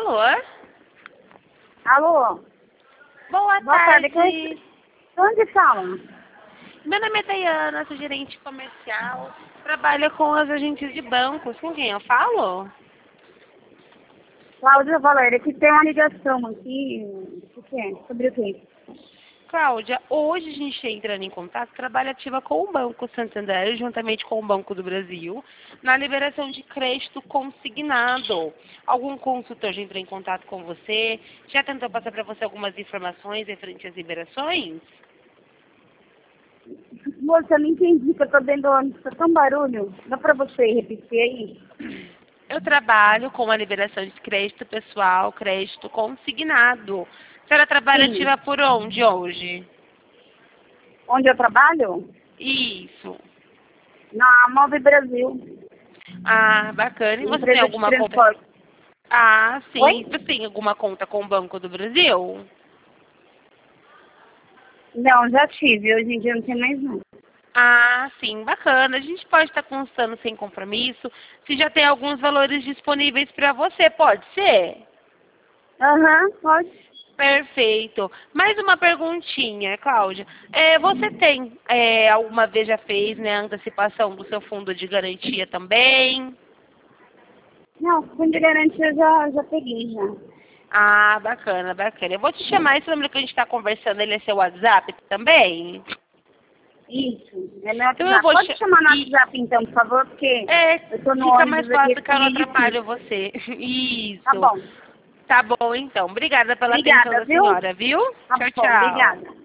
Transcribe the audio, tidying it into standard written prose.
Alô? Alô? Boa Boa tarde. tarde. Onde falam? Meu nome é Dayana, sou gerente comercial. Trabalho com as agentes de bancos. Com quem eu falo? Cláudia Valéria, que tem uma ligação aqui. O que é? Sobre o quê? Cláudia, hoje a gente está entrando em contato, trabalho ativa com o Banco Santander, juntamente com o Banco do Brasil, na liberação de crédito consignado. Algum consultor já entrou em contato com você? Já tentou passar para você algumas informações referente às liberações? Moça, eu não entendi, que eu tô dentro do ônibus, tá tão barulho. Dá pra você repetir aí? Eu trabalho com a liberação de crédito pessoal, crédito consignado. A senhora trabalha Sim. ativa por onde hoje? Onde eu trabalho? Isso. Na Move Brasil. Ah, bacana. E você tem Empresa de alguma conta? transporte. Ah, sim. Oi? Você tem alguma conta com o Banco do Brasil? Não, já tive. Hoje em dia não tem mais não. Ah, sim, bacana. A gente pode estar constando sem compromisso. Se já tem alguns valores disponíveis para você, pode ser? Aham, pode. Perfeito. Mais uma perguntinha, Cláudia. Você tem, alguma vez já fez, né, a antecipação do seu fundo de garantia também? Não, fundo de garantia eu já peguei já. Ah, bacana, bacana. Eu vou te chamar, esse número que a gente está conversando, ele é seu WhatsApp também? Isso, é meu Então eu WhatsApp. vou Pode chamar no WhatsApp então, por favor, porque eu tô no fica mais ônibus aqui, fácil que eu fica não meio atrapalho difícil. você. Tá Isso. bom. Tá bom, então. Obrigada pela atenção Obrigada, da viu? senhora, viu? Tá Tchau, bom, tchau. obrigada.